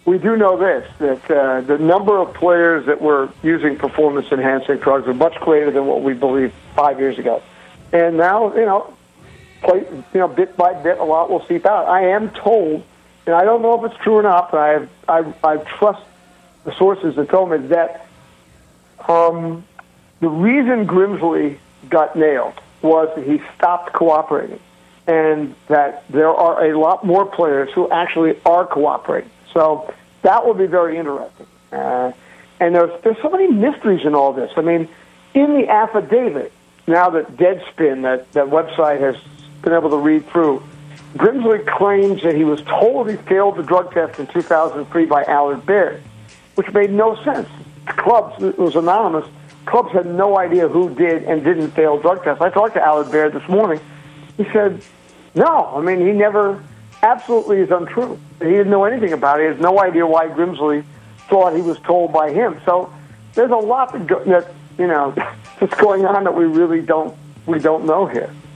we do know this, that the number of players that were using performance-enhancing drugs are much greater than what we believed 5 years ago. And now, bit by bit, a lot will seep out. I am told, and I don't know if it's true or not, but I trust the sources that told me that the reason Grimsley got nailed was that he stopped cooperating, and that there are a lot more players who actually are cooperating. So that will be very interesting. And there's so many mysteries in all this. I mean, in the affidavit, now that Deadspin, that website, has been able to read through, Grimsley claims that he was told he failed the drug test in 2003 by Allard Baird, which made no sense. Clubs, it was anonymous. Clubs had no idea who did and didn't fail drug tests. I talked to Allard Baird this morning. He said, no, I mean, he never, absolutely is untrue. He didn't know anything about it. He has no idea why Grimsley thought he was told by him. So there's a lot that's going on that we really don't know here.